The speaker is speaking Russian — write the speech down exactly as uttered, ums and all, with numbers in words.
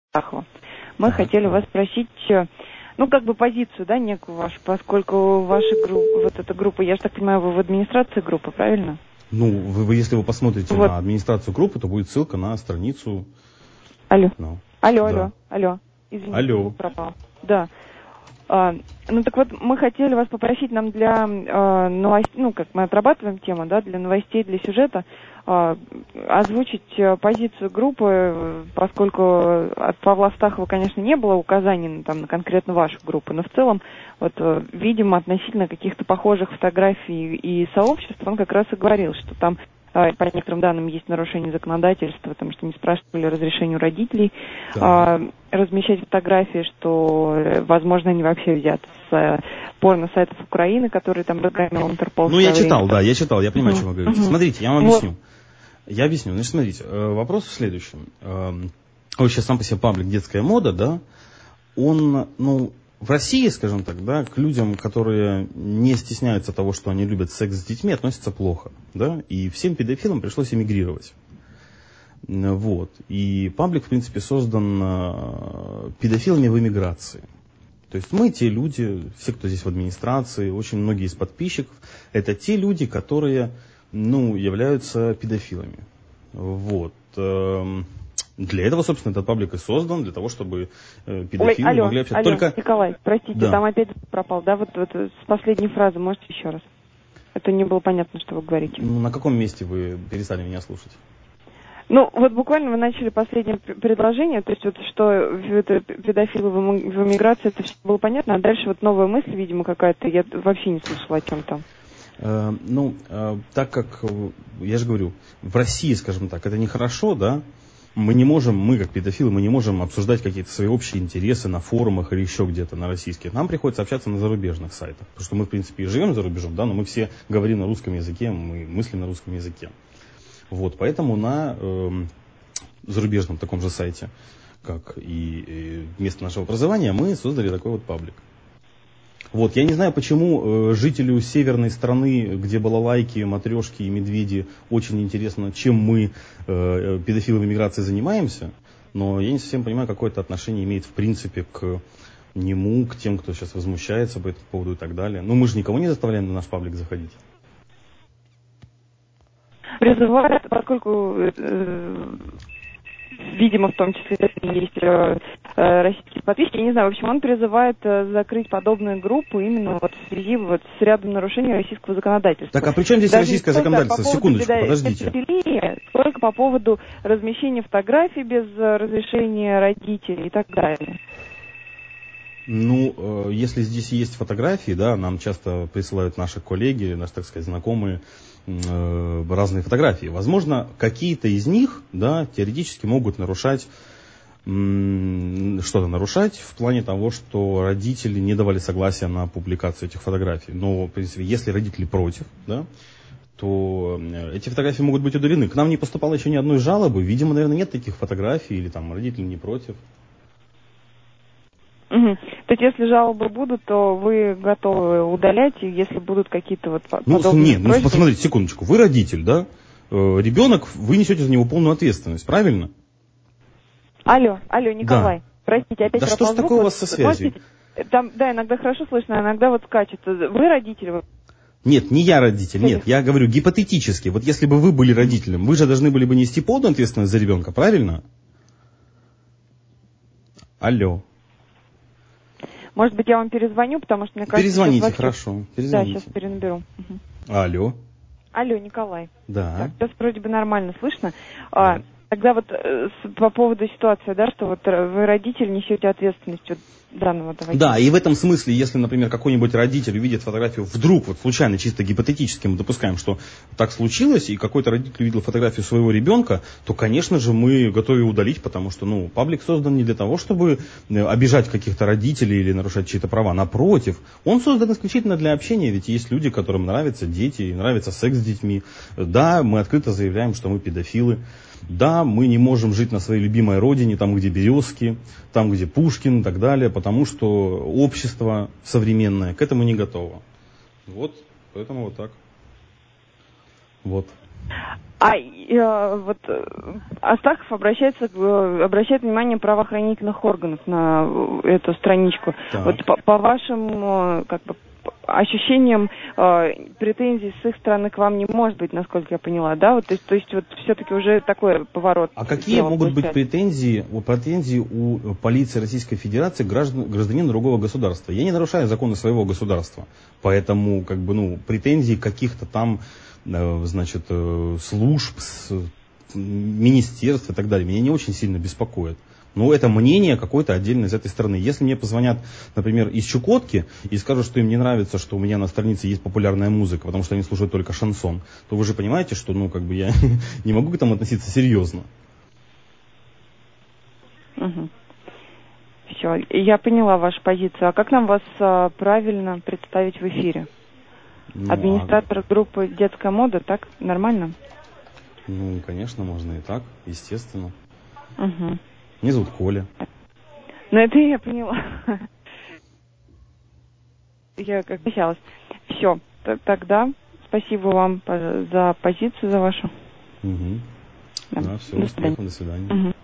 Стахова. Мы так. хотели вас спросить, ну, как бы позицию, да, некую вашу, поскольку ваша группа, вот эта группа, я же так понимаю, вы в администрации группы, правильно? Ну, вы, вы если вы посмотрите вот. на администрацию группы, то будет ссылка на страницу. Алло. Ну, алло, да. алло, алло. Извините, алло. звук пропал. Да. А, ну так вот, мы хотели вас попросить нам для а, новостей, ну как мы отрабатываем тему, да, для новостей, для сюжета, а, озвучить позицию группы, поскольку от Павла Стахова, конечно, не было указаний на, там, на конкретно вашу группу, но в целом, вот, видимо, относительно каких-то похожих фотографий и сообществ, он как раз и говорил, что там по некоторым данным есть нарушение законодательства, потому что не спрашивали разрешения у родителей да. а, размещать фотографии, что, возможно, они вообще взяты с порно-сайтов Украины, которые там разгромил Интерпол. Ну, я читал, время. да, я читал, я понимаю, uh-huh. о чем вы говорите. Uh-huh. Смотрите, я вам вот. объясню. Я объясню. Значит, смотрите, вопрос в следующем. Вот сейчас сам по себе паблик «Детская мода», да, он, ну, в России, скажем так, да, к людям, которые не стесняются того, что они любят секс с детьми, относятся плохо, да, и всем педофилам пришлось эмигрировать. Вот. И паблик, в принципе, создан педофилами в эмиграции. То есть мы те люди, все, кто здесь в администрации, очень многие из подписчиков, это те люди, которые, ну, являются педофилами. Вот. Для этого, собственно, этот паблик и создан, для того, чтобы э, педофилы Ой, алло, могли общаться. Алло, Только... Николай, простите, да. там опять пропал, да, вот, вот с последней фразы, можете еще раз? Это не было понятно, что вы говорите. Ну, на каком месте вы перестали меня слушать? Ну, вот буквально вы начали последнее предложение, то есть вот что это педофилы в эмиграции, это все было понятно, а дальше вот новая мысль, видимо, какая-то, я вообще не слышала о чем там. Э, ну, э, так как, я же говорю, в России, скажем так, это нехорошо, да, мы не можем, мы как педофилы, мы не можем обсуждать какие-то свои общие интересы на форумах или еще где-то на российских. Нам приходится общаться на зарубежных сайтах. Потому что мы, в принципе, и живем за рубежом, да, но мы все говорим на русском языке, мы мыслим на русском языке. Вот, поэтому на э, зарубежном таком же сайте, как и, и место нашего образования, мы создали такой вот паблик. Вот, я не знаю, почему э, жителю северной страны, где балалайки, матрешки и медведи, очень интересно, чем мы, э, педофилы в эмиграции, занимаемся, но я не совсем понимаю, какое это отношение имеет в принципе к нему, к тем, кто сейчас возмущается по этому поводу и так далее. Ну, мы же никого не заставляем на наш паблик заходить. Призывают, поскольку, э, видимо, в том числе есть э, российские подписчики, я не знаю, в общем, он призывает э, закрыть подобные группы именно вот в связи вот с рядом нарушений российского законодательства. Так, а при чем здесь Даже российское законодательство? По Секундочку, педо- подождите. Педофилии, сколько по поводу размещения фотографий без разрешения родителей и так далее. Ну, э, если здесь есть фотографии, да, нам часто присылают наши коллеги, наши, так сказать, знакомые, э, разные фотографии. Возможно, какие-то из них, да, теоретически могут нарушать, м- что-то нарушать в плане того, что родители не давали согласия на публикацию этих фотографий. Но, в принципе, если родители против, да, то эти фотографии могут быть удалены. К нам не поступало еще ни одной жалобы. Видимо, наверное, нет таких фотографий, или там родители не против. Угу. То есть, если жалобы будут, то вы готовы удалять, и если будут какие-то вот ну, подобные нет, просьбы... ну, посмотрите, секундочку. Вы родитель, да? Э, ребенок, вы несете за него полную ответственность, правильно? Алло, алло, Николай. Да. Простите, опять да пропал что ж звук. такое у вас со связью? Там, да, иногда хорошо слышно, а иногда вот скачет. Вы родитель? Вы... Нет, не я родитель, нет. Я говорю гипотетически. Вот если бы вы были родителем, вы же должны были бы нести полную ответственность за ребенка, правильно? Алло. Может быть, я вам перезвоню, потому что мне кажется... Перезвоните, вообще... хорошо. Перезвоните. Да, сейчас перенаберу. Угу. Алло. Алло, Николай. Да. Так, сейчас вроде бы нормально слышно. Да. А, тогда вот э, с, по поводу ситуации, да, что вот вы, родитель, несете ответственность вот данного давайте. Да, и в этом смысле, если, например, какой-нибудь родитель увидит фотографию вдруг, вот случайно, чисто гипотетически мы допускаем, что так случилось, и какой-то родитель увидел фотографию своего ребенка, то, конечно же, мы готовы удалить, потому что, ну, паблик создан не для того, чтобы обижать каких-то родителей или нарушать чьи-то права. Напротив, он создан исключительно для общения, ведь есть люди, которым нравятся дети, нравится секс с детьми. Да, мы открыто заявляем, что мы педофилы. Да, мы не можем жить на своей любимой родине, там, где Березки, там, где Пушкин и так далее, потому что общество современное к этому не готово. Вот, поэтому вот так. Вот. А э, вот э, Астахов обращается, э, обращает внимание правоохранительных органов на э, эту страничку. Так. Вот по, по вашим э, как бы, ощущениям э, претензий с их стороны к вам не может быть, насколько я поняла, да? Вот, то есть, то есть вот все-таки уже такой поворот. А какие могут быть претензии, претензии у полиции Российской Федерации к граждан, гражданину другого государства? Я не нарушаю законы своего государства, поэтому как бы, ну, претензий каких-то там, значит, служб, министерств и так далее меня не очень сильно беспокоит. Но это мнение какое-то отдельно из этой страны. Если мне позвонят, например, из Чукотки и скажут, что им не нравится, что у меня на странице есть популярная музыка, потому что они слушают только шансон, то вы же понимаете, что, ну, как бы я не могу к этому относиться серьезно. Угу. Все, я поняла вашу позицию. А как нам вас а, правильно представить в эфире? Ну, администратор а... группы «Детская мода», так? Нормально? Ну, конечно, можно и так, естественно. Угу. Меня зовут Коля. Ну, это я поняла. Я как обещалась. Все, тогда спасибо вам за позицию, за вашу. Угу. Да, да, все, до успехов, до свидания. Угу.